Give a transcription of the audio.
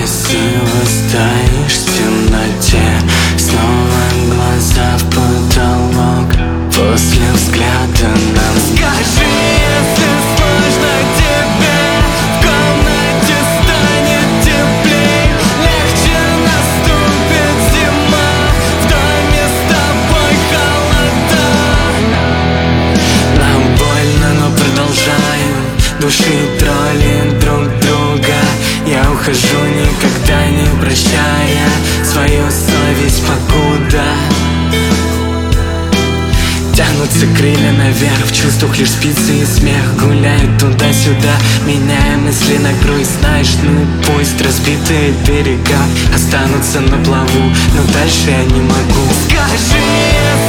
красиво стоишь в темноте, снова глаза в потолок. После взгляда нам скажи, если сложно тебе, в комнате станет теплей, легче наступит зима, в доме с тобой холода. Нам больно, но продолжаем, души троллим друг друга. Я ухожу, никогда не прощая свою совесть, покуда тянутся крылья наверх, в чувствах лишь спицы и смех. Гуляют туда-сюда, меняя мысли на круиз. Знаешь, ну пусть разбитые берега останутся на плаву, но дальше я не могу. Скажи,